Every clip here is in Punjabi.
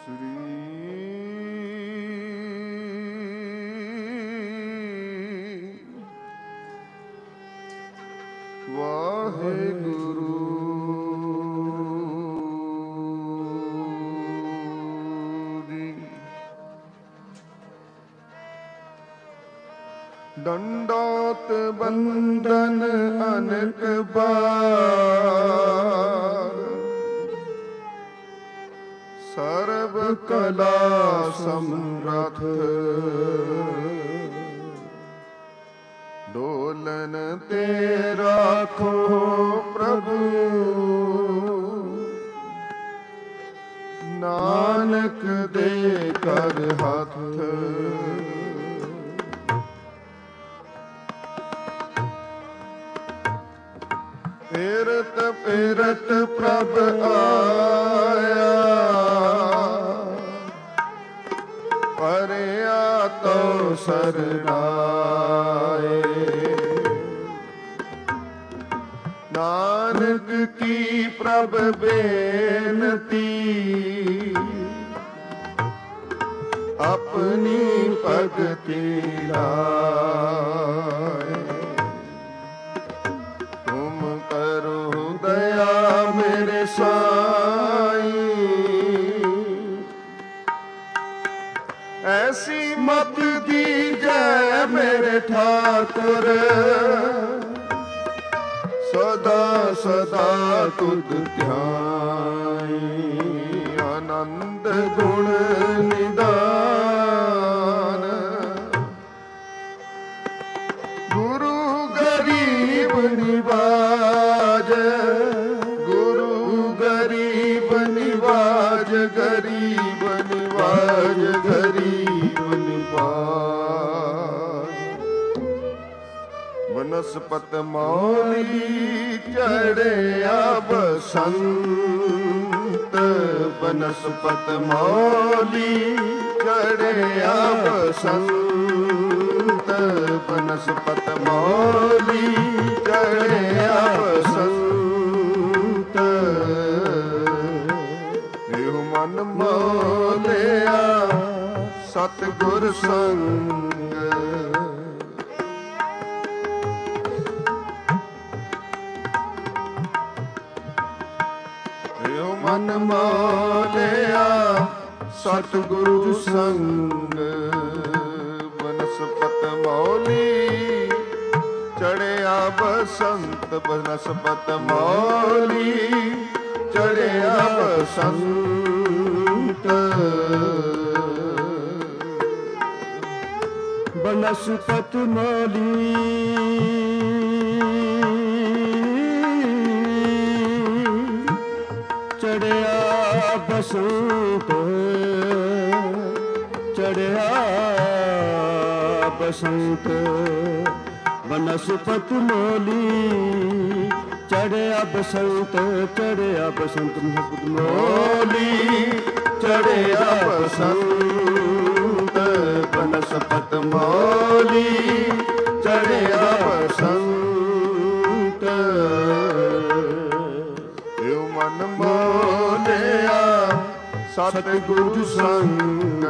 ਵਾਹਿਗੁਰੂ ਜੀ। ਦੰਡੋਤ ਬੰਦਨ ਅਨਕ ਬਾਰ, ਸਰਬ ਕਲਾ ਸਮਰਥ ਡੋਲਨ ਤੇ ਰਾਖੋ ਪ੍ਰਭੂ, ਨਾਨਕ ਦੇ ਕਰ ਹੱਥ। ਫੇਰਤ ਫੇਰਤ ਪ੍ਰਭ ਆਇਆ, ਪਰਿਆ ਤੋ ਸਰਨਾਏ। ਨਾਨਕ ਕੀ ਪ੍ਰਭ ਬੇਨਤੀ, ਆਪਣੀ ਭਗਤੀ ਲਾਏ। ਤੁਮ ਕਰੋ ਦਇਆ ਮੇਰੇ ਸਾਈਂ, ਐਸੀ ਮਤ ਦੀਜੈ ਮੇਰੇ ਠਾਕੁਰ। ਸਦਾ ਸਦਾ ਤੁਧ ਧਿਆਈ, ਆਨੰਦ ਗੁਣ ਨਿਦਾਨ। ਗੁਰੂ ਗਰੀਬ ਨਿਵਾਜ, ਗੁਰੂ ਗਰੀਬ ਨਿਵਾਜ, ਗਰੀਬ ਨਿਵਾਜ, ਗਰੀਬ ਨਿਵਾਜ। ਬਨਸਪਤ ਮੌਲੀ ਚੜਿਆ ਬਸੰਤ, ਬਨਸਪਤ ਮੌਲੀ ਚੜਿਆ ਬਸੰਤ, ਬਨਸਪਤ ਮੌਲੀ ਚੜਿਆ ਬਸੰਤ। ਇਹੋ ਮਨ ਮੋਲਿਆ ਸਤਿਗੁਰ ਸੰਗ, ਮਨ ਮੋਲਿਆ ਸਤਿਗੁਰੂ ਸੰਗ। ਬਨਸਪਤ ਮੌਲੀ ਚੜਿਆ ਬਸੰਤ, ਬਨਸਪਤ ਮੌਲੀ ਚੜਿਆ ਬਸੰਤ। ਬਨਸਪਤ ਮੌਲੀ ਚੜਿਆ ਬਸੰਤ, ਚੜਿਆ ਬਸੰਤ। ਬਨਸਪਤ ਮੌਲੀ ਚੜਿਆ ਬਸੰਤ, ਚੜਿਆ ਬਸੰਤ। ਬਨਸਪਤ ਮੌਲੀ ਚੜਿਆ ਬਸੰਤ, ਬਨਸਪਤ ਮੌਲੀ ਚੜਿਆ ਬਸੰਤ। ਇਹੋ ਮਨ ਮੋਲਿਆ ਸਤਿਗੁਰੂ ਸੰਗ,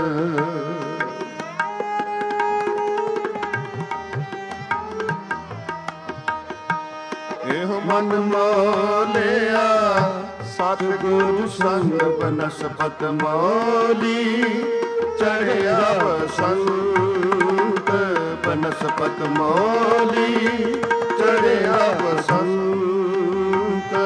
ਇਹੋ ਮਨ ਮੋਲਿਆ ਸਤਿਗੁਰੂ ਸੰਗ। ਬਨਸਪਤ ਮੌਲੀ ਚੜਿਆ ਬਸੰਤ, ਬਨਸਪਤ ਮੌਲੀ ਚੜਿਆ ਬਸੰਤ।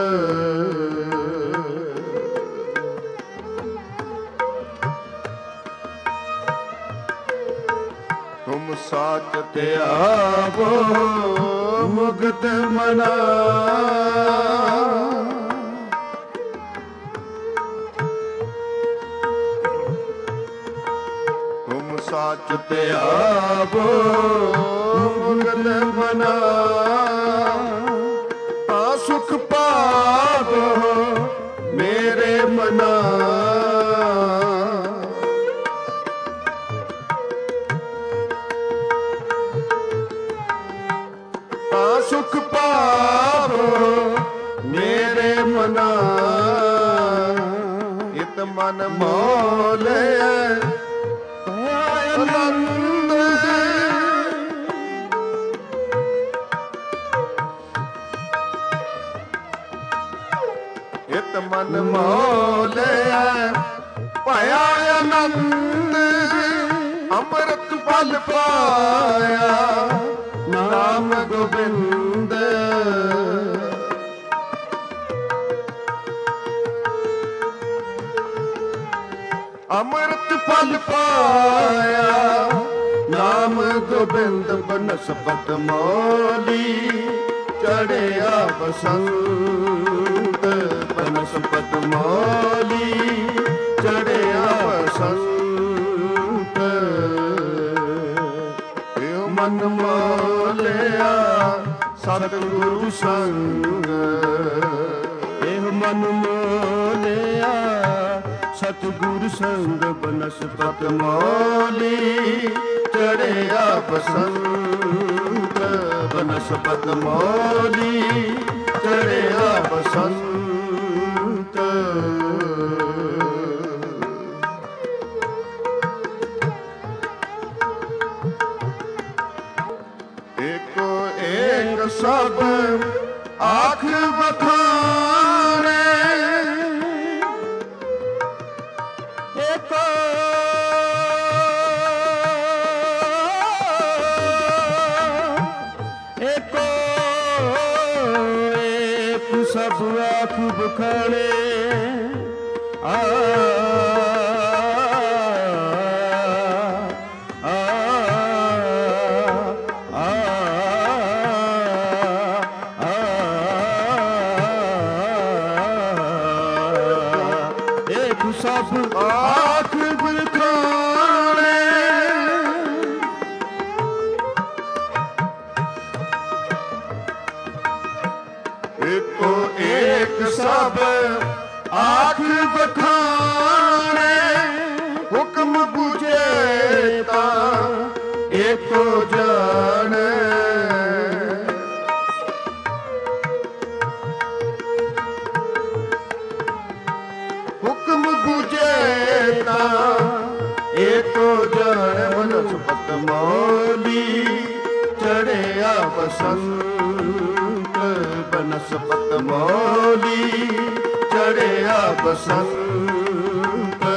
ਤੁਮ ਸਾਚ ਤੇ ਆਵੋ ਮੁਕਤ ਮਨਾ, ਤੁਮ ਸਾਚ ਤੇ ਆਵੋ ਮੁਕਤ ਮਨਾ। ਆ ਸੁਖ ਪਾਵੋ ਮੇਰੇ ਮਨਾ, ਸੁਖ ਪਾਵੋ ਮੇਰੇ ਮਨਾ। ਇਤ ਮਨ ਮੋਲਿਆ ਆਨੰਦ ਇਤ ਮਨ ਮੋਲਿਆ ਭਇਆ ਆਨੰਦ ਅੰਮ੍ਰਿਤ ਫਲ ਪਾਇਆ ਨਾਮ ਗੋਬਿੰਦ ਅੰਮ੍ਰਿਤ ਫਲ ਪਾਇਆ ਨਾਮ ਗੋਬਿੰਦ ਬਨਸਪਤ ਮੋਲੀ ਚੜਿਆ ਬਸੰਤ ਬਨਸਪਤ ਮੋਲੀ ਚੜਿਆ ਬਸੰਤ ਇਹ ਮਨ ਮੋਲਿਆ ਸਤਿਗੁਰੂ ਸੰਗ ਇਹ ਮਨ ਮੋਲਿਆ ਸਤਿਗੁਰ ਸੰਗ ਬਨਸਪਤ ਮੋਲੀ ਚੜਿਆ ਬਸੰਤ ਬਨਸਪਤ ਮੋਲੀ ਚੜਿਆ ਬਸੰਤ ਏਕੋ ਏਕ ਸਭ ਆਖ ਬਖਾਨੇ ਏਕੋ ਏਕੋ ਏਕ ਸਭ ਆਖ ਬਖਾਨੇ ਆ ਸਭ ਆਖ ਬਖਾਨੇ ਏਕੋ ਏਕ ਸਭ ਆਖ ਬਖਾਨੇ ਹੁਕਮ ਬੁਝੇ ਤਾਂ ਏਕੋ ਜਾਣੈ ਬੁਝੇ ਤਾਂ ਏਕੋ ਜਾਣ ਬਨਸਪਤ ਮੋਲੀ ਚੜਿਆ ਬਸੰਤ ਬਨਸਪਤ ਮੋਲੀ ਚੜਿਆ ਬਸੰਤ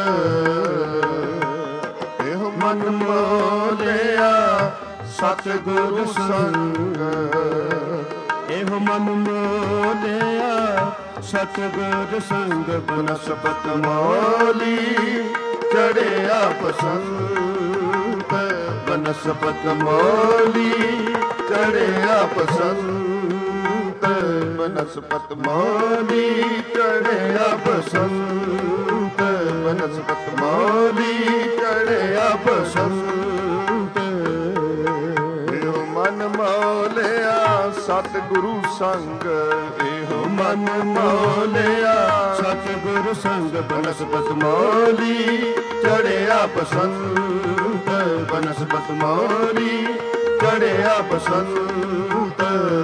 ਇਹ ਮਨ ਮੋਲਿਆ ਸਤਿਗੁਰ ਸੰਗ ਇਹ ਮਨ ਮੋਲਿਆ ਸਤਿਗੁਰ ਸੰਗ ਬਨਸਪਤ ਮੋਲੀ ਚੜਿਆ ਬਸੰਤ ਬਨਸਪਤ ਮੋਲੀ ਚੜਿਆ ਬਸੰਤ ਬਨਸਪਤ ਮੋਲੀ ਚੜਿਆ ਬਸੰਤ ਬਨਸਪਤ ਮੋਲੀ ਚੜਿਆ ਬਸੰਤ ਇਹੋ ਮਨ ਮੋਲਿਆ ਸਤਿਗੁਰੂ ਸੰਗ ਇਹੋ ਮਨ ਮੋਲਿਆ ਸਤਿਗੁਰੂ ਸੰਗ ਬਨਸਪਤ ਮੋਲੀ ਚੜਿਆ ਬਸੰਤ ਬਨਸਪਤ ਮੋਲੀ ਚੜਿਆ ਬਸੰਤ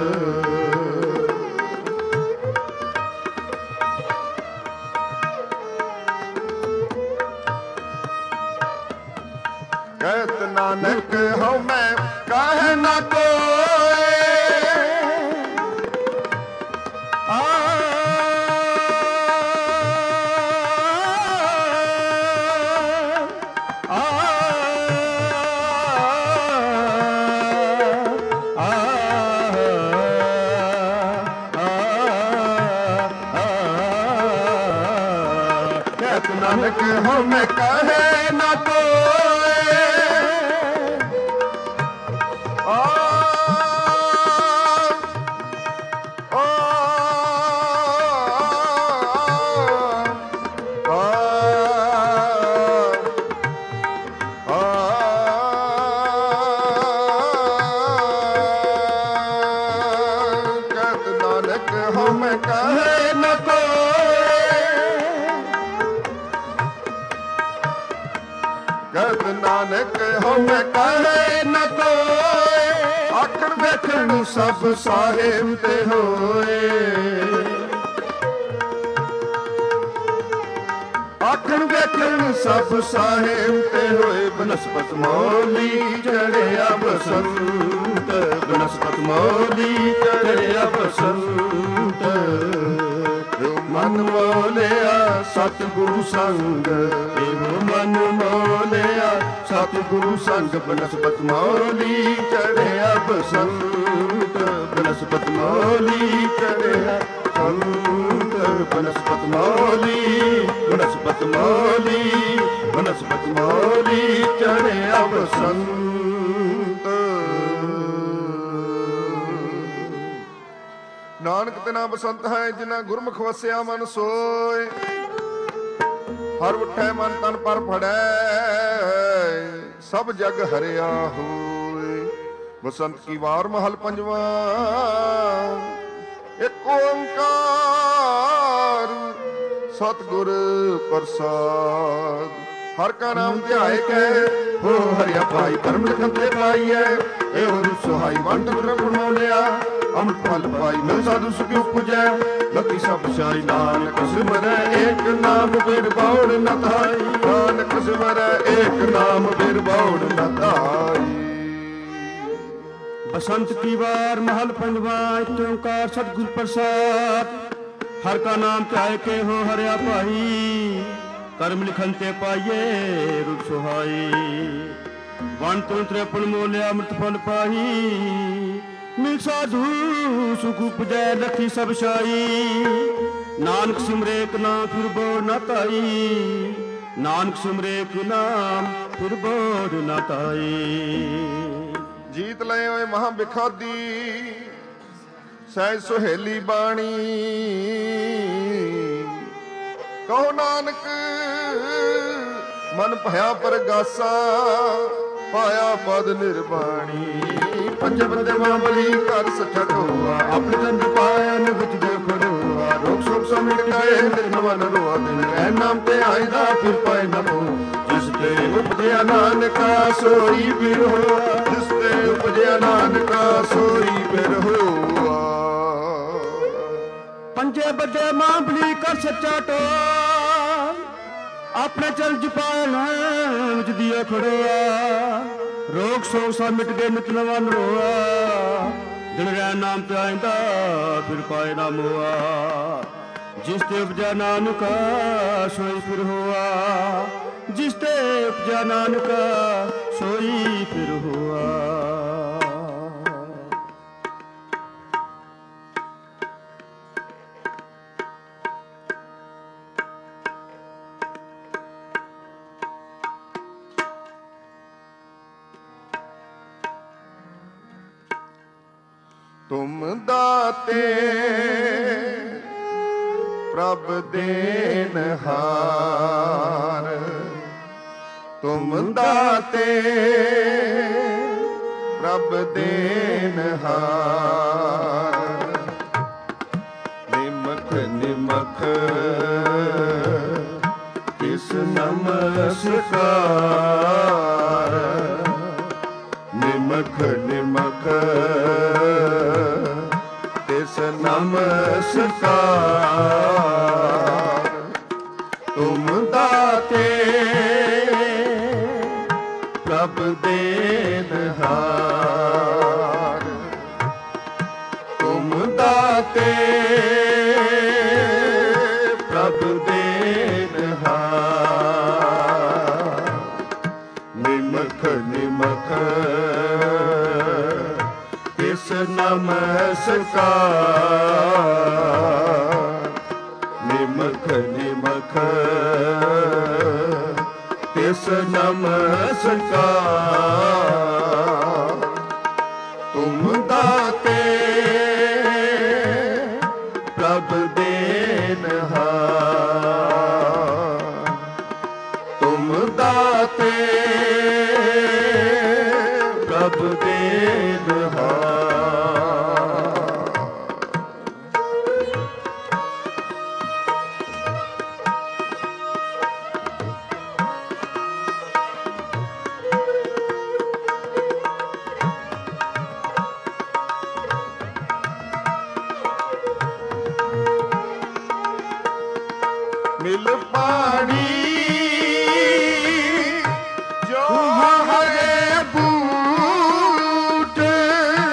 ਕਹਿਤ ਨਾਨਕ ਹਉ ਮੈਂ ਕਾਹੇ ਨਾ ਕੋਇ ਨਾਨਕ ਹਉ ਮੈਂ ਕਾਹੇ ਨਾ ਕੋਇ ਨਾਨਕ ਹਉ ਮੈਂ ਕਾਹੇ ਨਾ ਕਹਿਤ ਨਾਨਕ ਹਉ ਮੈਂ ਕਾਹੇ ਨਾ ਕੋਇ ਆਖਣ ਵੇਖਣ ਸਭ ਸਾਹਿਬ ਤੇ ਹੋਏ ਆਖਣ ਵੇਖਣ ਸਭ ਸਾਹਿਬ ਤੇ ਹੋਏ ਬਨਸਪਤ ਮੌਲੀ ਚੜਿਆ ਬਸੰਤ ਬਨਸਪਤ ਮੌਲੀ ਚੜਿਆ ਬਸੰਤ ਜੋ ਮਨ ਮੋਲਿਆ ਸਤਿਗੁਰੂ ਸੰਗ ਇਹੋ ਮਨ ਮੋਲਿਆ ਸਤਿਗੁਰੂ ਸੰਗ ਬਨਸਪਤ ਮੌਲੀ ਚੜਿਆ ਬਸੰਤ ਬਨਸਪਤ ਮੌਲੀ ਚੜਿਆ ਸੰਤ ਬਨਸਪਤ ਮੌਲੀ ਬਨਸਪਤ ਮੌਲੀ ਬਨਸਪਤ ਮੌਲੀ ਚੜਿਆ ਬਸੰਤ। ਨਾਨਕ ਤਿਨਾ ਬਸੰਤ ਹੈ ਜਿਨਾ ਗੁਰਮੁਖ ਵਸਿਆ ਮਨ ਸੋਏ ਹਰ ਉਠੈ ਮਨ ਤਨ ਪਰ ਫੜੈ ਸਭ ਜਗ ਹਰਿਆ ਹੋਏ। ਬਸੰਤ ਕੀ ਵਾਰ ਮਹਲ ਪੰਜਵਾ ਇੱਕ ਓੰਕਾਰ ਸਤਿਗੁਰ ਪ੍ਰਸਾਦ ਹਰ ਕਾ ਨਾਮ ਧਿਆਏ ਕੈ ਹੋ ਹਰਿਆ ਪਾਈ ਕਰਮ ਲਿਖਨ ਤੇ ਪਾਈਐ ਇਹੋ ਸੁਹਾਈ ਵੰਡ ਗੁਰ ਬਣਾਉਲਿਆ ਅੰਮ੍ਰਿਤ ਫਲ ਪਾਈ ਮਿਲ ਸਾਧੂ ਸੁਖੀ ਉਪਜੈ ਲਕੀ ਸਭ ਸਾਈ ਨਾਨਕ ਸਿਮਰੈ ਏਕ ਨਾਮ ਬਿਨ ਬੌੜ ਨ ਧਾਈ ਨਾਨਕ ਸਿਮਰੈ ਏਕ ਨਾਮ ਬਿਨ ਬੌੜ ਨ ਧਾਈ। बसंत की बार महल पंजवा एक ओंकार सतगुर प्रसाद हर का नाम ध्याय के हो हरिया भाई कर्म लिखन ते पाइए रुख सुहाई वन तंत्र अपन मोलिया अमृत फल पाई मिल साधु सुख उपजै लखी सब शाई नानक सिमरे एक नाम फिर बोर न ताई नानक सिमरे एक नाम फिर बोर न ताई। ਜੀਤ ਲਏ ਹੋਏ ਮਹਾ ਬਿਖਾਦੀ ਸਹਿਜ ਸੁਹੇਲੀ ਬਾਣੀ ਕਹੋ ਨਾਨਕ ਮਨ ਭਇਆ ਪਰਗਾਸਾ ਪਾਇਆ ਪਦ ਨਿਰਬਾਣੀ ਪੰਜ ਬੰਦੇ ਮਾਮਲੀ ਕਰ ਸੱਚਾ ਢੋਆ ਆਪਣੇ ਜੰਦ ਪਾਇਆ ਨ ਵਿੱਚ ਦੇ ਖੜੋਆ ਰੋਕ ਸੋਕ ਸਮਿਟ ਗਏ ਨਿਰਨਵਨ ਰੋਆ ਦਿਨ ਐ ਨਾਮ ਤੇ ਆਇਦਾ ਫਿਰ ਪਾਏ ਨਮੋ ਜਿਸ ਤੇ ਉਪਜਿਆ ਨਾਨਕਾ ਸੋਈ ਫਿਰ ਹੋਆ ਜਿਸ ਤੇ ਉਪਜਿਆ ਨਾਨਕਾ ਸੋਈ ਫਿਰ ਹੋਆ। ਪੰਜੇ ਬੱਜੇ ਮਾਂਬਲੀ ਕਰ ਸੱਚਾ ਢੋਆ ਆਪਣੇ ਚਲ ਜਪਾਇਣ ਵਿੱਚ ਦੀਆ ਖੜੋਆ ਰੋਗ ਸੋਗ ਸਭ ਮਿਟ ਗਏ ਨਿਤ ਨਵਾਂ ਨਰੋਆ ਦਿਨ ਰਹਿ ਨਾਮ ਤੇ ਆਇਂਦਾ ਫਿਰ ਪਾਏ ਨਾ ਮੋਆ ਜਿਸ ਤੇ ਉਪਜਾ ਨਾਨਕਾ ਸੋਈ ਫਿਰ ਹੋਆ ਜਿਸ ਤੇ ਉਪਜਾ ਨਾਨਕਾ ਸੋਈ ਫਿਰ ਹੋਆ। ਤੁਮ ਦਾਤੇ ਪ੍ਰਭ ਦੇਨਹਾਰ ਤੁਮ ਦਾਤੇ ਪ੍ਰਭ ਦੇਨਹਾਰ ਨਿਮਖ ਨਿਮਖ ਤਿਸ ਨਮਸਕਾਰ ਨਿਮਖ ਨਿਮਖ ਤਿਸ ਨਮਸਕਾਰ ਤੁਮ ਦਾਤੇ ਪ੍ਰਭ ਦੇਨਹਾਰ ਤੁਮ ਦਾਤੇ ਪ੍ਰਭ ਦੇਨਹਾਰ ਨਿਮਖ ਨਿਮਖ ਤਿਸ ਨਮਸਕਾਰ ਨਿਮਖ ਨਿਮਖ ਤਿਸ ਨਮਸਕਾਰ ਤੁਮ ਦਾਤੇ ਪ੍ਰਭ ਦੇਨਹਾਰ ਤੁਮ ਦਾਤੇ ਪ੍ਰਭ ਦੇਨਹਾਰ। ਮਿਲ ਪਾਣੀ ਜੋ ਹਰੇ ਬੂਟੇ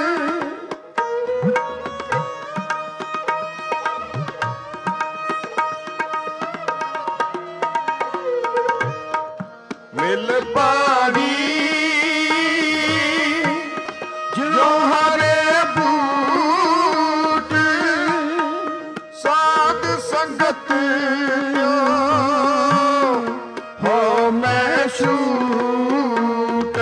ਮਿਲ ਪਾਣੀ ਜੋ ਹਰੇ ਬੂਟੇ ਸਾਧ ਸੰਗਤ ਹੋ ਮੈਂ ਛੂਟ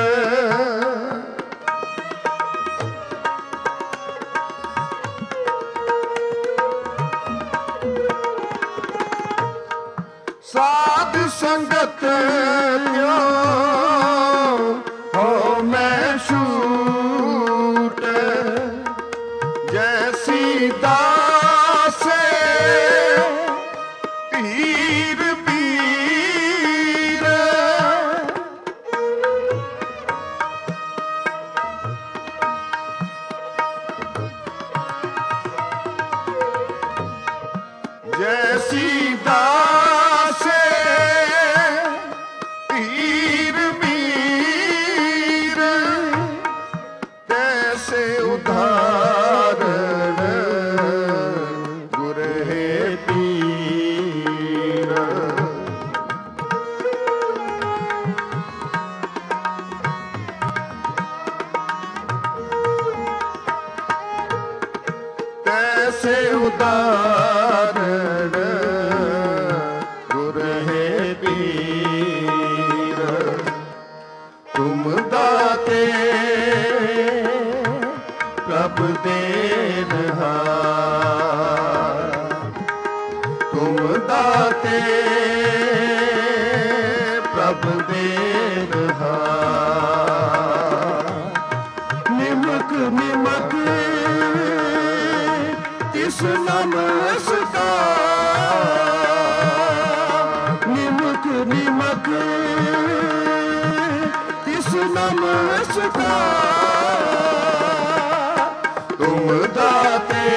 ਸਾਧ ਸੰਗਤ ਹੋ ਮੈਂ ਛੂਟ ਜੈਸੀ ਦਾਸੇ ਪੀਰ ਪੀਰ ਜੈਸੀ ਦਾਸੇ ਪੀਰ ਪੀਰ ਤੈਸੇ ਉਧਾਰਨ ਗੁਰ ਹੈ ਪੀਰ ਤੈਸੇ ਉਧਾਰਨ ਗੁਰ ਹੈ ਪੀਰ ਤੁਮ ਦਾਤੇ ਪ੍ਰਭ ਦੇਨਹਾਰ ਤੁਮ ਦਾਤੇ ਪ੍ਰਭ ਦੇਨਹਾਰ ਨਿਮਕ ਨਿਮਕ ਤਿਸ ਨਮਸਕਾਰ ਨਿਮਕ ਨਿਮਕ ਤਿਸ ਨਮਸਕਾਰ ਤੁਮ ਦਾਤੇ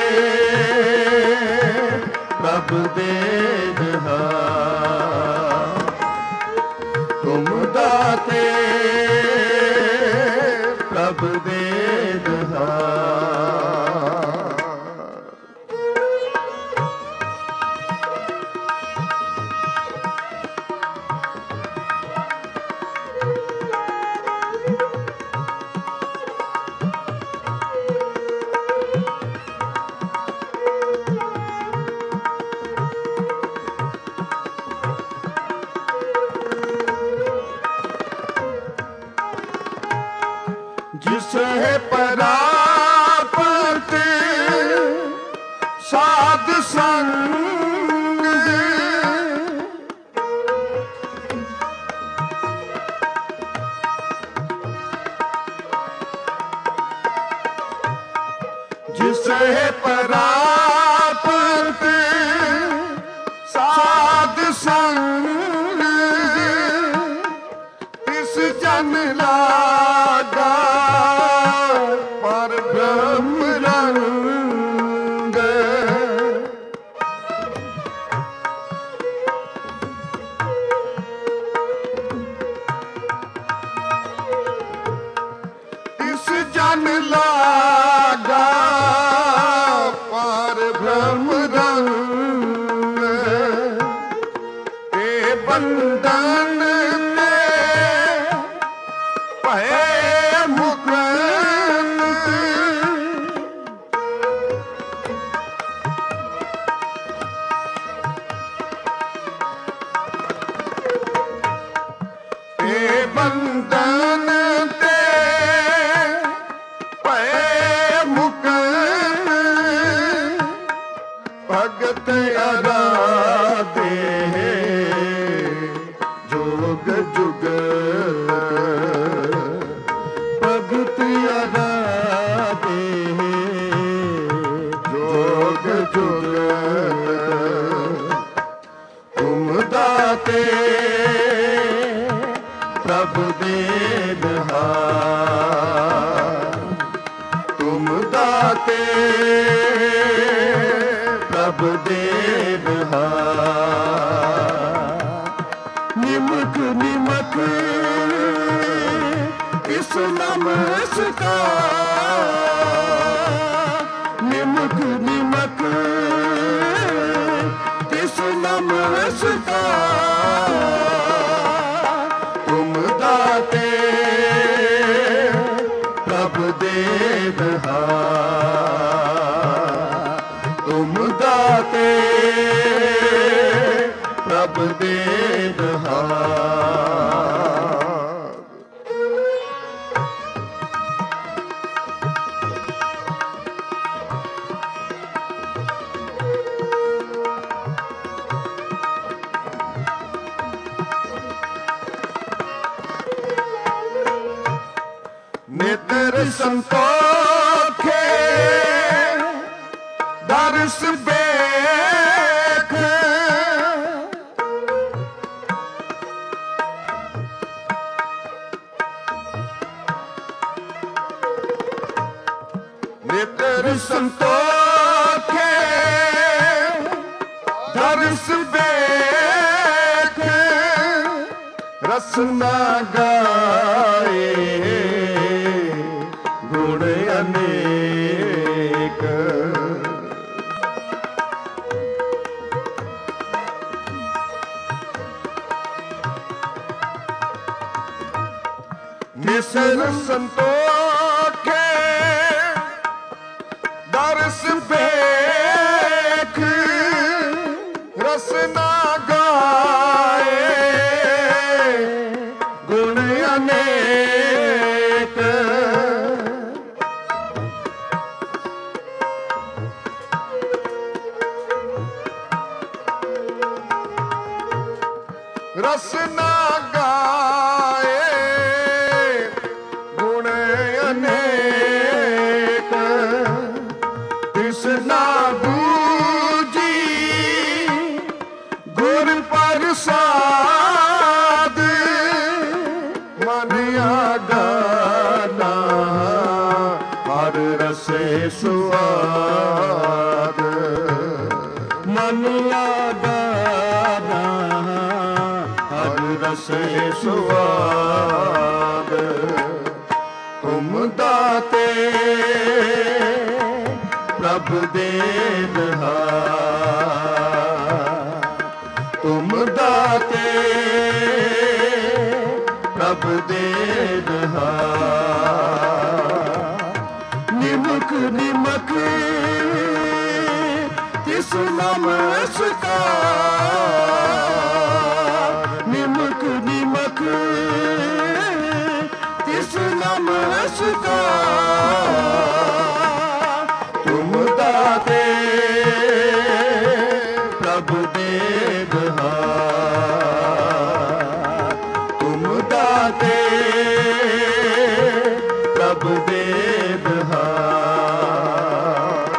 ਪ੍ਰਭ ਦੇਨਹਾਰ ਤੁਮ ਦਾਤੇ ਪ੍ਰਭ ਦੇਨਹਾਰ जिस है परापत साध संग जिस है परापत साध संग इस जन लागा पर ब्रह्म रंग इस जन लागा पर ब्रह्म रंग ते बंधन भय मुक्त ते बंधन ते भय मुक्त भगत आराधे जोग जुग भगत आराधे जोग जुग तुम दाते प्रभ देनहार तुम दाते प्रभ देनहार ਤਿਸ ਨਮਸਕਾਰ ਨਿਮਕ ਨਿਮਕ ਤਿਸ ਨਮਸਕਾਰ ਤੁਮ ਦਾਤੇ ਪ੍ਰਭ ਦੇਵਹਾਰ ਤੁਮ ਦਾਤੇ ਪ੍ਰਭ ਦੇਵਹਾਰ नेत्र संतोखे दर्श बेख नेत्र संतोखे दर्श बेख रसना गाए गुण अनेक निसर संतोखे दर्श बेख रसना गाए गुण अनेक रसना गाए गुण अनेक तिसना बूझी गुर प्रसाद मन आगाना हर रसे सुआद मन आगाना रसे सुवाद तुम दाते प्रभ देवहार तुम दाते प्रभ देवहार निमक निमक तिस नमस्कार निमक निमक तिस नमस्कार तुम दाते प्रभ देवहार तुम दाते प्रभ देवहार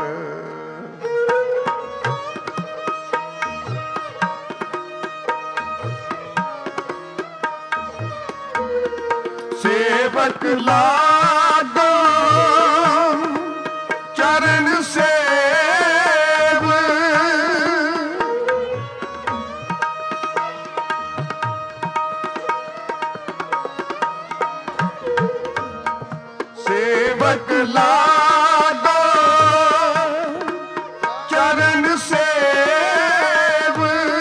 सेवक लागो चरण सेव सेवक लागो चरण सेव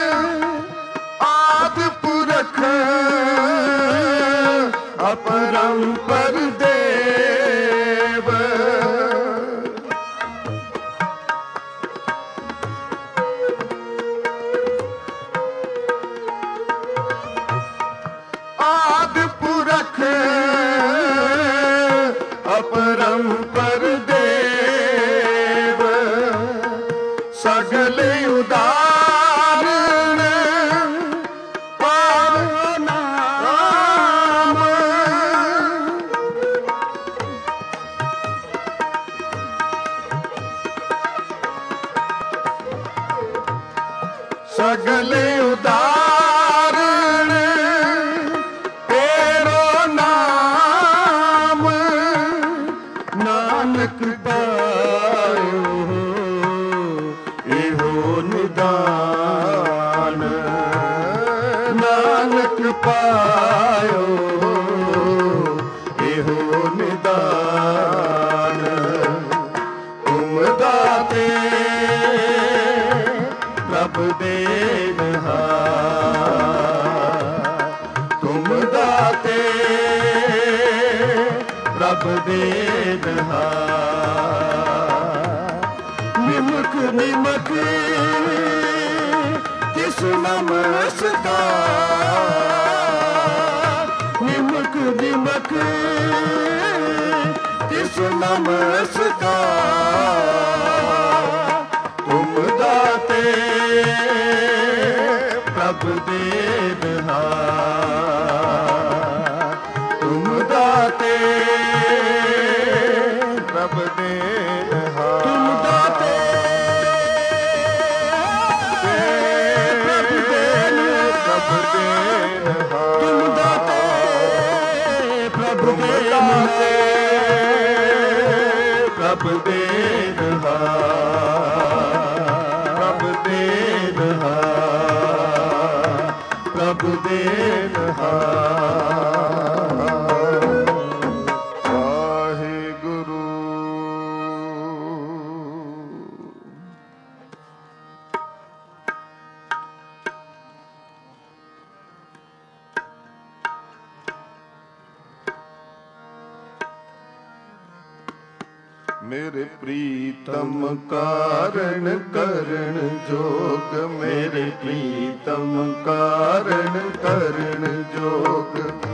आदि पुरख अपरंपर देव आदि पुरख अपरंपर देव सगल उदाहरण सगल उदाहरण तेरो नाम नानक पायो एहो निदान नानक पायो एहो ਪ੍ਰਭ ਦੇ ਨਿਹਾਲ। ਨਿਮਕ ਨਿਮਕ ਤਿਸ ਨਮਸਕਾਰ, ਨਿਮਕ ਨਿਮਕ ਤਿਸ ਨਮਸਕਾਰ। ਤੁਮ ਦਾਤੇ ਪ੍ਰਭ ਦੇ ਨਿਹਾਲ, ਤੁਮ ਦਾਤੇ ਪ੍ਰਭ ਦੇ ਨਿਹਾਲ। ਤੁਮ ਦਾਤੇ ਪ੍ਰਭ ਦੇ ਨਿਹਾਲ। ਤੁਮ ਦਾਤੇ ਪ੍ਰਭ ਦੇ ਨਿਹਾਲ, ਪ੍ਰਭ ਦੇ ਨਿਹਾਲ, ਪ੍ਰਭ ਦੇ ਨਿਹਾਲ, ਪ੍ਰਭ ਦੇ ਨਿਹਾਲ। ਵਾਹਿਗੁਰੂ। ਮੇਰੇ ਪ੍ਰੀਤਮ ਕਾਰਨ ਕਰਨ ਜੋਗ, ਮੇਰੇ ਪ੍ਰੀਤਮ ਕਾਰਨ ਕਰਨ ਜੋਗ।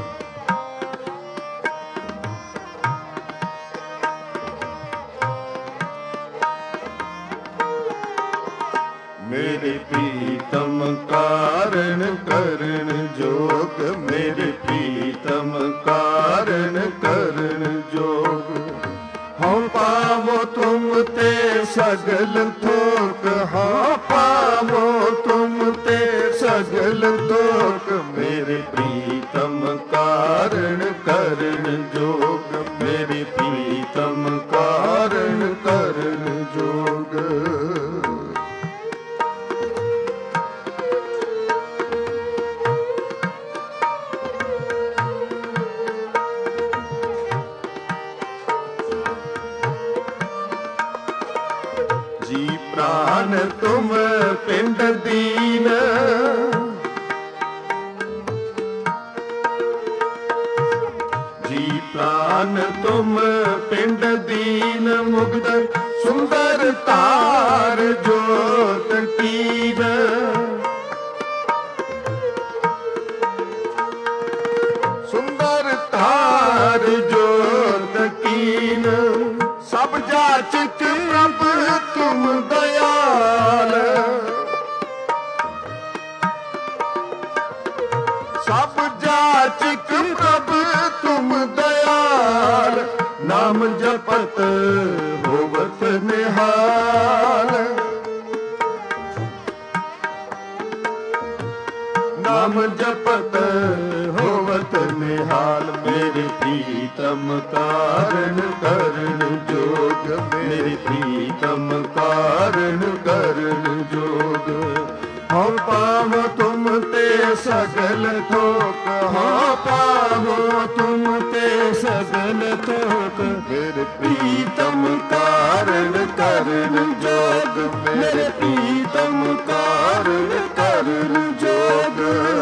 ਮੇਰੇ ਪ੍ਰੀਤਮ ਕਾਰਨ ਕਰਨ ਜੋਗ, ਮੇਰੇ ਪ੍ਰੀਤਮ ਕਾਰਨ ਕਰਨ ਜੋਗ। ਹਉ ਪਾਵੋ ਤੁਮ ਤੇ ਸਗਲ ਥੋਕ, ਹਉ ਪਾਵੋ ਤੁਮ ਤੇ ਸਗਲ ਥੋਕ। ਮੇਰੇ ਪ੍ਰੀਤਮ ਕਾਰਨ ਕਰਨ ਜੋਗ, ਮੇਰੇ ਪ੍ਰੀਤਮ ਕਾਰਨ ਕਰਨ ਜੋਗ। ਜੀ ਪ੍ਰਾਨ ਤੁਮ ਪਿੰਡ ਦੀਨ, ਜੀ ਪ੍ਰਾਨ ਤੁਮ ਪਿੰਡ ਦੀਨ। ਮੁਗਧ ਸੁੰਦਰ ਤਾਰ ਜੋਤ ਕੀਨ, ਸੁੰਦਰ ਤਾਰ ਜੋਤ ਕੀਨ। ਸਭ ਜਾਚਕ ਪ੍ਰਭ ਤੁਮ ਦਇਆਲ, ਸਭ ਜਾਚਕ ਪ੍ਰਭ ਤੁਮ ਦਇਆਲ। ਨਾਮ ਜਪਤ ਹੋਵਤ ਨਿਹਾਲ, ਨਾਮ ਜਪਤ ਹੋਵਤ ਨਿਹਾਲ। ਮੇਰੇ ਪ੍ਰੀਤਮ ਕਾਰਨ ਕਰਨ ਜੋਗ, ਮੇਰੇ ਪ੍ਰੀਤਮ ਕਾਰਨ ਕਰਨ ਜੋਗ। ਹਉ ਪਾਵੋ ਤੁਮ ਤੇ ਸਗਲ ਥੋਕ, ਹਉ ਪਾਵੋ ਤੁਮ ਤੇ ਸਗਲ ਥੋਕ। ਮੇਰੇ ਪ੍ਰੀਤਮ ਕਾਰਨ ਕਰਨ ਜੋਗ, ਮੇਰੇ ਪ੍ਰੀਤਮ ਕਾਰਨ ਕਰਨ ਜੋਗ।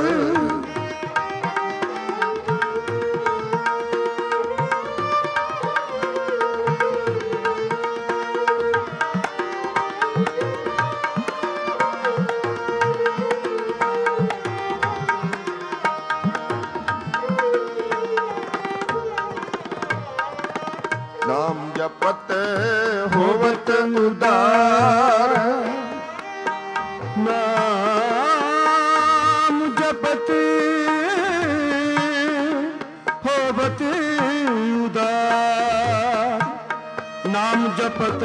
ਨਾਮ ਜਪਤ ਹੋਵਤ ਉਦਾਰ, ਨਾਮ ਜਪਤ ਹੋਵਤ ਉਦਾਰ। ਨਾਮ ਜਪਤ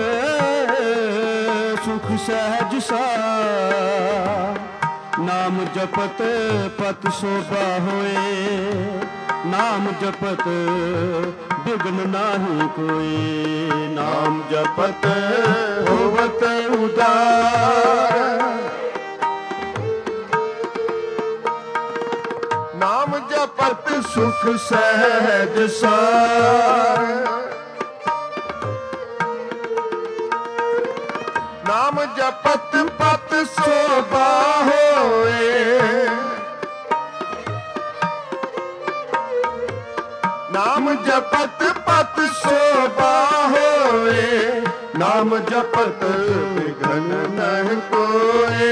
ਸੁਖ ਸਹਿਜ ਸਾਰ, ਨਾਮ ਜਪਤ ਪਤ ਸੋਭਾ ਹੋਏ। ਨਾਮ ਜਪਤ ਬਿਗਨ ਨਾਹੀ ਕੋਈ, ਨਾਮ ਜਪਤ ਹੋਵਤ ਉਦਾਰ। ਨਾਮ ਜਪਤ ਸੁਖ ਸਹਿਜ ਸਾਰ, ਨਾਮ ਜਪਤ ਪਤ ਸੋਭਾ ਹੋਏ। ਨਾਮ ਜਪਤ ਪਤ ਸੋਭਾ ਹੋਏ, ਨਾਮ ਜਪਤ ਬਿਘਨ ਨਹੀਂ ਕੋਏ।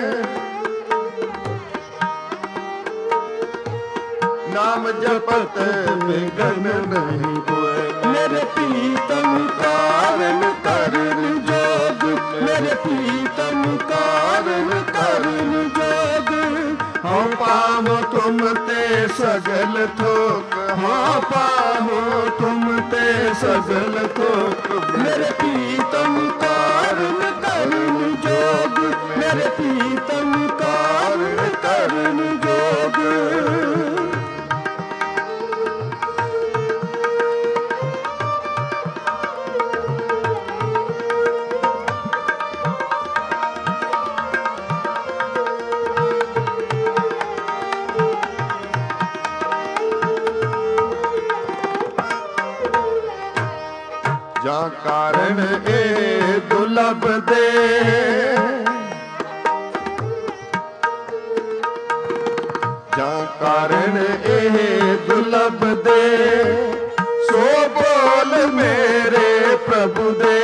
ਨਾਮ ਜਪਤ ਬਿਘਨ ਨਹੀਂ ਕੋਏ। ਮੇਰੇ ਪ੍ਰੀਤਮ ਕਾਰਨ ਕਰਨ ਜੋਗ, ਮੇਰੇ ਪ੍ਰੀਤਮ ਕਾਰਨ ਕਰਨ ਜੋਗ। ਹਉ ਪਾਵੋ ਤੁਮ ਤੇ ਸਗਲ ਥੋਕ, ਹਉ ਪਾਵੋ ਤੁਮ ਤੇ ਸਗਲ ਥੋਕ। ਮੇਰੇ ਪ੍ਰੀਤਮ ਕਾਰਨ ਕਰਨ ਜੋਗ, ਮੇਰੇ ਪ੍ਰੀਤਮ ਕਾਰਨ ਕਰਨ ਜੋਗ। ਜਾਂ ਕਾਰਨ ਇਹ ਦੁਲਭ ਦੇ, ਜਾਂ ਕਾਰਨ ਇਹ ਦੁਲਭ ਦੇ। ਸੋ ਬੋਲ ਮੇਰੇ ਪ੍ਰਭੂ ਦੇ,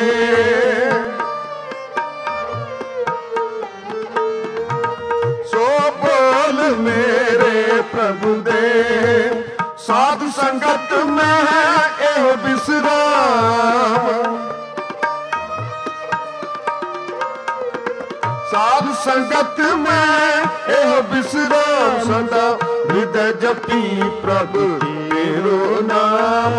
ਸੋ ਬੋਲ ਮੇਰੇ ਪ੍ਰਭੂ ਦੇ। ਸਾਧ ਸੰਗਤ ਮੈਂ ਇਹ ਬਿਸਰਾਮ, ਸਾਧ ਸੰਗਤ ਮੈਂ ਇਹ ਬਿਸਰਾਮ। ਸਦਾ ਹਿਰਦੈ ਜਪੀ ਪ੍ਰਭ ਤੇਰੋ ਨਾਮ,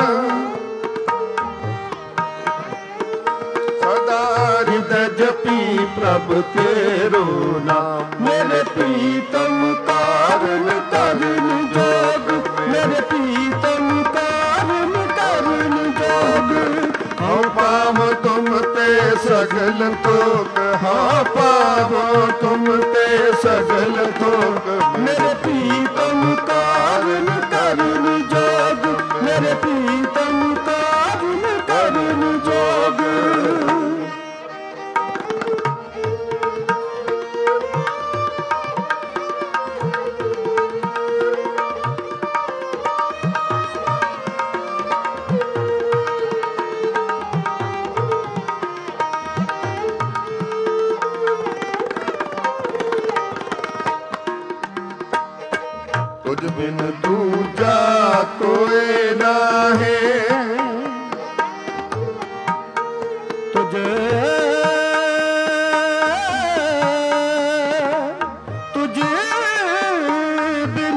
ਸਦਾ ਹਿਰਦੈ ਜਪੀ ਪ੍ਰਭ ਤੇਰੋ ਨਾਮ। ਮੇਰੇ ਪ੍ਰੀਤਮ ਕਾਰਨ ਕਰਨ ਜੋਗ, ਮੇਰੇ ਪ੍ਰੀਤਮ ਕਾਰਨ ਕਰਨ ਜੋਗ। ਹਉ ਪਾਵੋ ਤੁਮ ਤੇ ਸਗਲ ਥੋਕ, ਹਉ ਪਾਵੋ ਤੁਮ ਤੇ ਸਗਲ ਥੋਕ। ਮੇਰੇ ਪ੍ਰੀਤਮ ਕਾਰਨ ਕਰਨ ਜੋਗ, ਮੇਰੇ ਪ੍ਰੀਤਮ ਕਾਰਨ ਕਰਨ ਜੋਗ। ਤੁਝ ਬਿਨ ਦੂਜਾ ਕੋਇ ਨਾਹੀਂ, ਤੁਝੇ ਤੁਝੇ ਬਿਨ,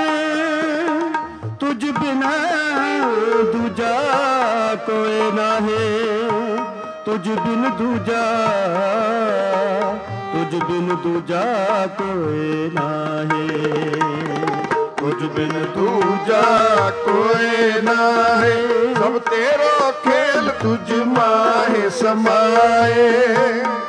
ਤੁਝ ਬਿਨ ਦੂਜਾ ਕੋਇ ਨਾਹੀਂ। ਤੁਝ ਬਿਨ ਦੂਜਾ, ਤੁਝ ਬਿਨ ਦੂਜਾ ਕੋਇ ਨਾਹੀਂ। ਤੁਝ ਬਿਨ ਦੂਜਾ ਕੋਇ ਨਾਹੀਂ। ਸਭ ਤੇਰੋ ਖੇਲ ਤੁਝ ਮਾਹੇ ਸਮਾਏ,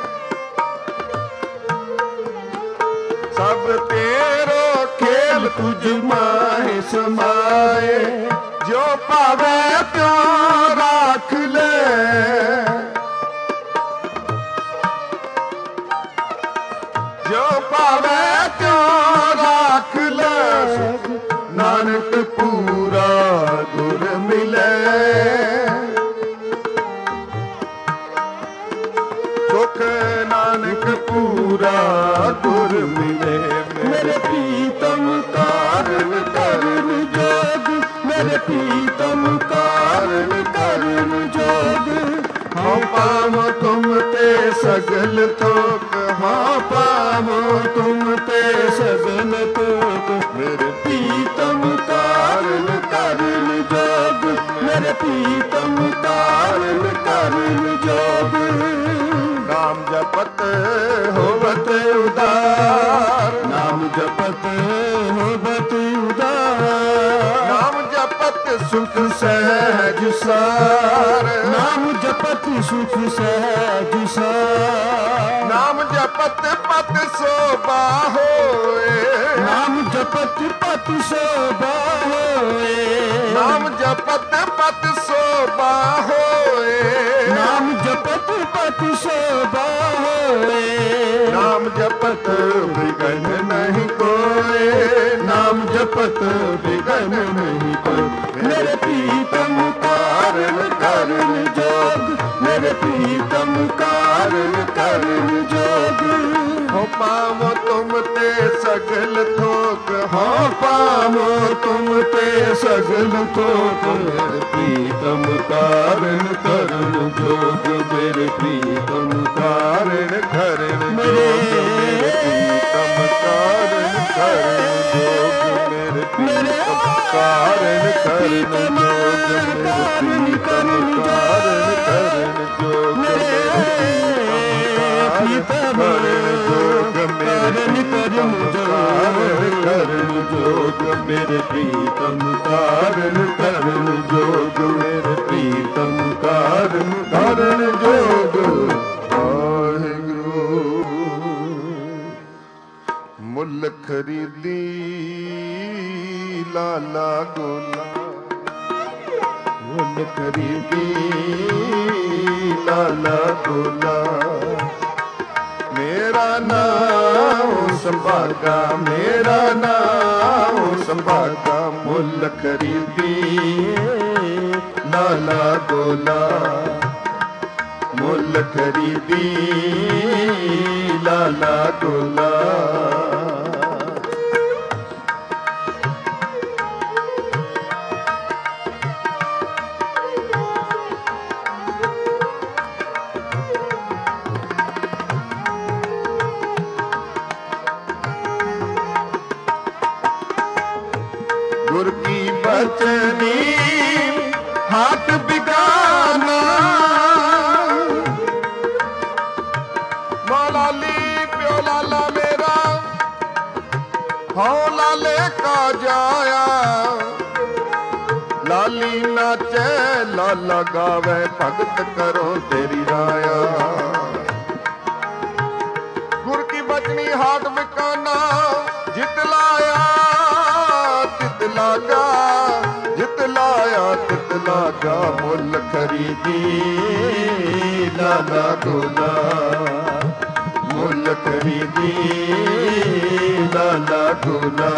ਸਭ ਤੇਰੋ ਖੇਲ ਤੁਝ ਮਾਹੇ ਸਮਾਏ। ਜੋ ਭਾਵੇ ਤਿਉ ਰਾਖ ਲੈ, ਜੋ ਭਾਵੇ ਤਿਉ ਰਾਖ ਲੈ। ਨਾਨਕ ਪੂਰਾ ਗੁਰ ਮਿਲੇ, ਸੁਖ ਨਾਨਕ ਪੂਰਾ ਗੁਰ ਮਿਲੇ। ਮੇਰੇ ਪ੍ਰੀਤਮ ਕਾਰਨ ਕਰਨ ਜੋਗ, ਮੇਰੇ ਪ੍ਰੀਤਮ ਕਾਰਨ ਕਰਨ ਜੋਗ। ਹਉ ਪਾਵੋ ਤੁਮ ਤੇ ਸਗਲ ਥੋਕ, ਹਉ ਪਾਵੋ ਤੁਮ ਤੇ ਸਗਲ ਤੋਕ। ਮੇਰੇ ਪ੍ਰੀਤਮ ਕਾਰਨ ਕਰਨ ਜੋਗ, ਮੇਰੇ ਪ੍ਰੀਤਮ ਕਾਰਨ ਕਰਨ ਜੋਗ। ਨਾਮ ਜਪਤ ਹੋਵਤ ਉਦਾਰ, ਨਾਮ ਜਪਤ ਹੋਵਤ ਉਦਾਰ। ਨਾਮ ਜਪਤ ਸੁਖ ਸਹਿਜ ਸਾਰ, ਨਾਮ ਜਪਤ ਸੁਖ ਸਹਿਜ ਸਾਰ। ਨਾਮ ਜਪਤ ਪਤ ਸੋਭਾ ਹੋਏ, ਨਾਮ ਜਪਤ ਪਤ ਸੋਭਾ ਹੋਏ। ਨਾਮ ਜਪਤ ਪਤ ਸੋਭਾ ਹੋਏ। ਨਾਮ ਜਪਤ ਪਤ ਸੋਭਾ ਹੋਏ। ਨਾਮ ਜਪਤ ਬਿਘਨ ਨਹੀਂ ਕੋਈ। सोए, नाम जपत बिघन नहीं कोई। मेरे प्रीतम कारण करण जोग, मेरे प्रीतम कारण करण जोग। हो पावो तुम ते सगल थोक, हो पावो तुम ते सगल थोक। मेरे प्रीतम कारण करण जोग, मेरे प्रीतम कारण करण जोग। मेरे प्रीतम कारण करण जोग, मेरे प्रीतम कारण करण जोग। मेरे प्रीतम कारण करण जोग, मेरे प्रीतम कारण जोग। मेरे प्रीतम कारण करण जोग, मेरे प्रीतम कारण करण जोग। मेरे प्रीतम कारण करण जोग। वाहिगुरू मुੱਲ ਖਰੀਦੀ ਲਾਲਾ ਗੋਲਾ, ਮੁੱਲ ਖਰੀਦੀ ਲਾਲਾ ਗੋਲਾ। ਮੇਰਾ ਨਾਮ ਸੰਭਾਗਾ, ਮੇਰਾ ਨਾਮ ਸੰਭਾਗਾ। ਮੁੱਲ ਖਰੀਦੀ ਲਾਲਾ ਗੋਲਾ, ਮੁੱਲ ਖਰੀਦੀ ਲਾਲਾ ਗੋਲਾ। गुर की बचनी हाथ बिगाना, मौलाली प्यो लाला मेरा हो लाले का जाया। लाली नाचे लाला गावे, भगत करो तेरी राया। गुर की बचनी हाथ बिकाना, जित लाया तित लागा, जित लाया तित लागा। मुੱਲ खरीदी लाला गोला, मुੱਲ खरीदी लाला गोला।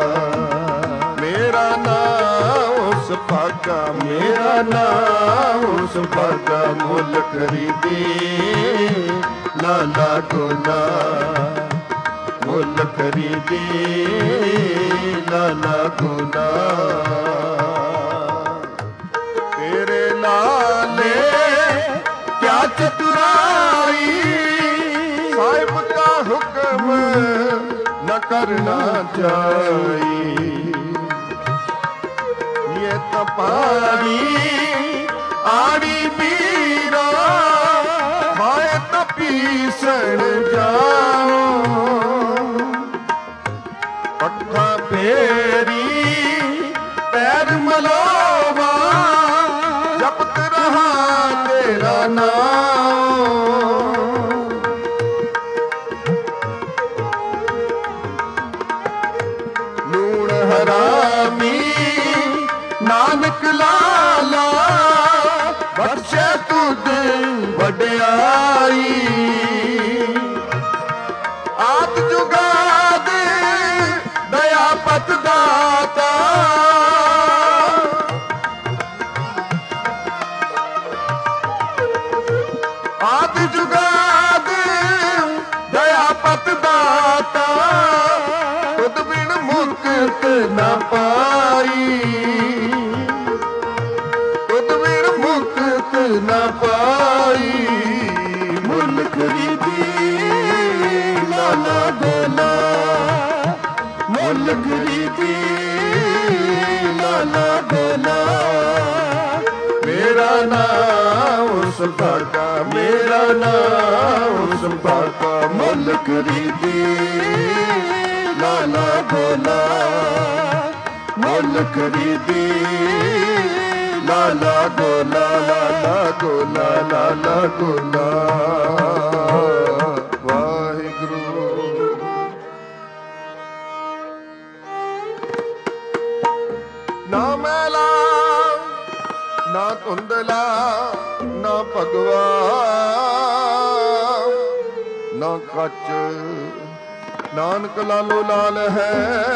मेरा नाम सुभागा, मेरा नाम सुभागा। मुੱਲ खरीदी लाला गोला, मुੱਲ खरीदी लाला गोला। तेरे लाले क्या चतुराई, साहिब का हुक्म न करना चाहिए। ये तपारी आड़ी बीरा, हाय तपीसण जाओ। पक्का फेरी पैर मलोवा, जपत रहा तेरा नाम। लूण हरामी नानक लाला, बख्शे तुझ वड्याई। आद जुगाद दया पत दाता, आद जुगाद दया पत दाता। तुद बिन मुक्त न पाई, तुद बिन मुक्त न पाई। मुੱਲ खरीदी लाला गोला, मुੱਲ खरीदी लाला गोला। मेरा नाम सुभागा, मेरा नाम सुभागा। मुੱਲ खरीदी लाला गोला, मुੱਲ खरीदी लाला गोला, लाला गोला, लाला गोला। वाहिगुरू ना मैला ना धुंधला ना भगवा, ना कच ਨਾਨਕ ਲਾਲੋ ਲਾਲ ਹੈ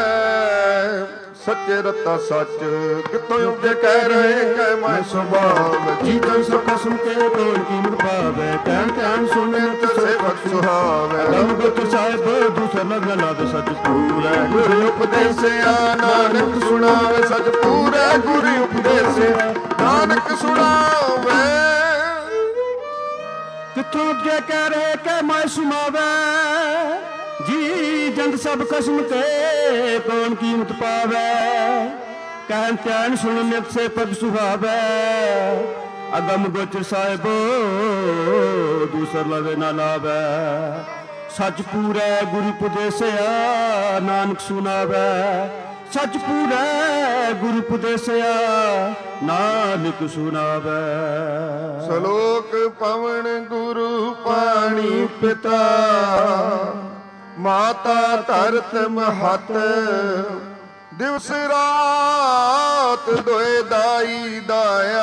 ਸੱਚੇ ਰਤਾ ਸੱਚ ਕਿਤੋਂ ਉਪਜੇ ਕਹਿ ਰਹੇ ਕਹਿ ਮੈਂ ਸੁਭਾਵ ਜੀ ਜਨ ਸੋ ਕਸਮ ਕੇ ਤੋੜ ਕੀਮਤ ਪਾਵੇ ਕਹਿਣ ਧਿਆਨ ਸੁਣੇ ਤਸੇ ਬਖ ਸੁਹਾਵੇ ਗਮ ਗੁਰ ਸਾਹਿਬ ਦੂਸਰ ਲਗ ਲਾਵੇ ਸਚ ਪੂਰੇ ਗੁਰ ਉਪਦੇਸਿਆ ਨਾਨਕ ਸੁਣਾਵੇ ਸਚ ਪੂਰੇ ਗੁਰ ਉਪਦੇਸਿਆ ਨਾਨਕ ਸੁਣਾਵੇ ਕਿੱਥੋਂ ਉਪਜੇ ਕਹਿ ਰਹੇ ਕਹਿ ਮੈਂ ਸੁਣਾਵੇ ਜੀ ਜੰਦ ਸਭ ਕਸਮ ਕੇ ਕੌਣ ਕੀਮਤ ਪਾਵੇ ਕਹਿਣ ਧਿਆਨ ਸੁਣ ਨਿਤ ਸੇ ਪਗ ਸੁਹਾਵੇ ਅਗਮ ਗੋਚਰ ਸਾਹਿਬ ਦੂਸਰ ਲਵੇ ਨਾ ਲਾਵੇ ਸੱਚ ਪੂਰੇ ਗੁਰੂ ਉਪਦੇਸਿਆ ਨਾਨਕ ਸੁਣਾਵੇ ਸੱਚ ਪੂਰੇ ਗੁਰੂ ਉਪਦੇਸਿਆ ਨਾਨਕ ਸੁਣਾਵੇ ਸ਼ਲੋਕ ਪਵਨ ਗੁਰੂ ਪਾਣੀ ਪਿਤਾ ਮਾਤਾ ਧਰਤ ਮਹਤ ਦਿਵਸ ਰਾਤ ਦੋਏ ਦਾਈ ਦਾਇਆ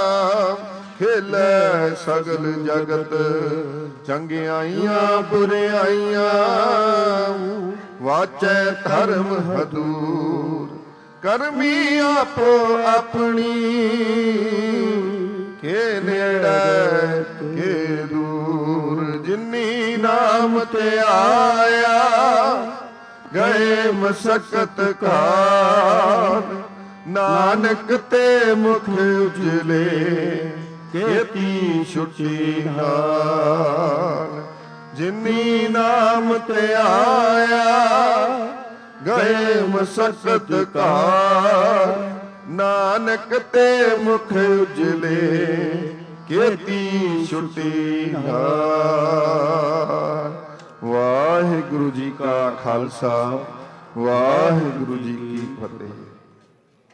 ਖੇਲੇ ਸਗਲ ਜਗਤ ਚੰਗਿਆਈਆਂ ਬੁਰਿਆਈਆਂ ਵਾਚੈ ਧਰਮ ਹਦੂਰ ਕਰਮੀ ਆਪੋ ਆਪਣੀ ਕੇ ਨੇੜੇ ਕੇ ਦੂਰ ਜਿਨੀ ਨਾਮ ਤੇ ਆਇਆ ਗਏ ਮਸਕਤ ਘਾਟ ਨਾਨਕ ਤੇ ਮੁਖ ਉਜਲੇ ਕੀਤੀ ਛੁਟੀ ਹਾਰ ਜਿਨੀ ਨਾਮ ਤੇ ਆਇਆ ਗਏ ਮਸਕਤ ਘਾਟ ਨਾਨਕ ਤੇ ਮੁਖ ਉਜਲੇ ਕੀਤੀ ਛੁਟੀ ਹਾਰ ਵਾਹਿਗੁਰੂ ਜੀ ਕਾ ਖਾਲਸਾ ਵਾਹਿਗੁਰੂ ਜੀ ਕੀ ਫਤਿਹ।